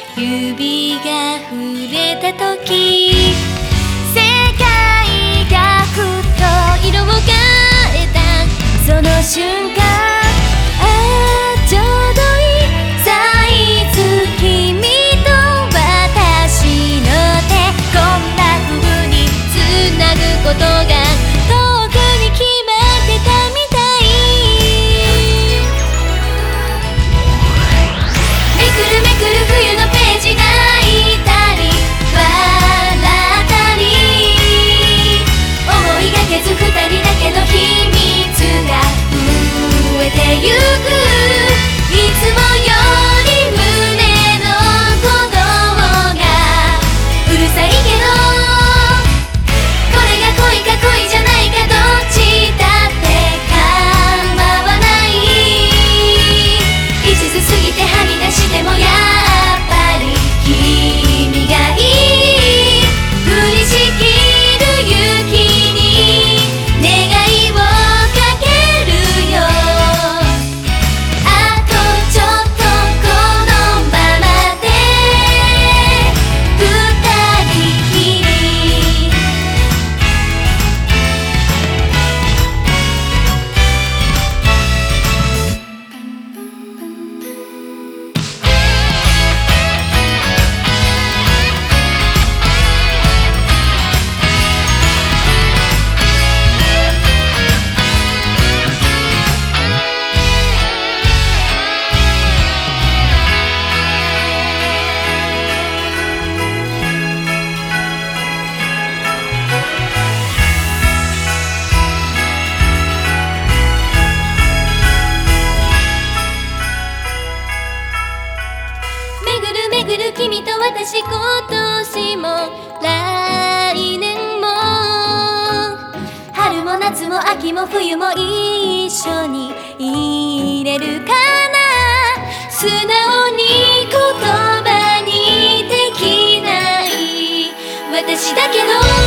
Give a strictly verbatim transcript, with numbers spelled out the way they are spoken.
指が触れた時世界がふっと色を変えたその瞬間ああちょうどいいサイズ君と私の手こんな風につなぐことが遠くに決まってたみたいめくるめくる冬のページ泣いたり笑ったり思いがけず二人だけの秘密が増えてゆくいつもより胸の鼓動がうるさいけどこれが恋か恋じゃないかどっちだって構わない一途すぎてはみ出してもやっぱり君がいい降りしきる雪に願いをかけるよあとちょっとこのままで二人きりめぐるめぐる君と私今年も来年も春も夏も秋も冬も一緒にいれるかな素直に言葉にできない私だけど